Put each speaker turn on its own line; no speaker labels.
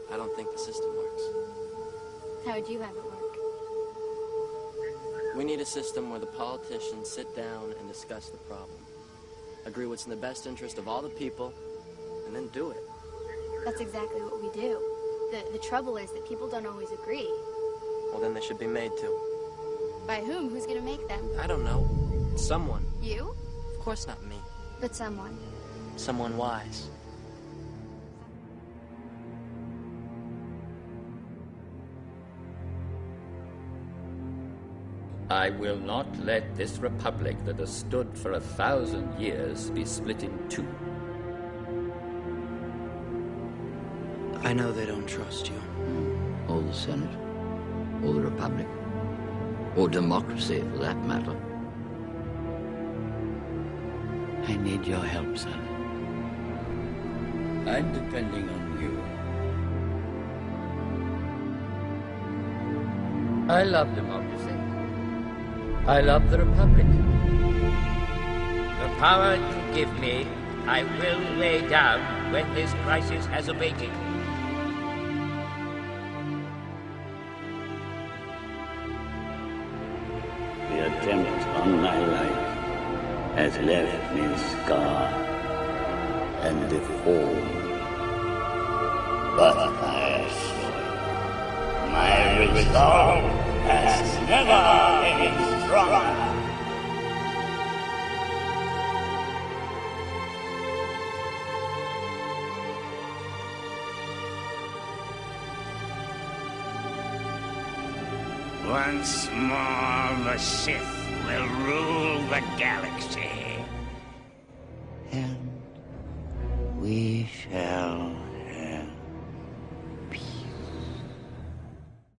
I don't think the system works.
How would you have it work?
We need a system where the politicians sit down and discuss the problem. Agree what's in the best interest of all the people, and then do it.
That's exactly what we do. The trouble is that people don't always agree.
Well, then they should be made to.
By whom? Who's gonna make them?
I don't know. Someone.
You?
Of course not me.
But someone.
Someone wise.
I will not let this republic that has stood for 1,000 years be split in two.
I know they don't trust you.
Or the Senate, or the Republic, or democracy for that matter. I need your help, son.
I'm depending on you. I love democracy. I love the Republic.
The power you give me, I will lay down when this crisis has abated.
The attempt on my life has left me scarred and deformed. But my resolve has never been stronger.
Once more, the Sith will rule the galaxy.
And we shall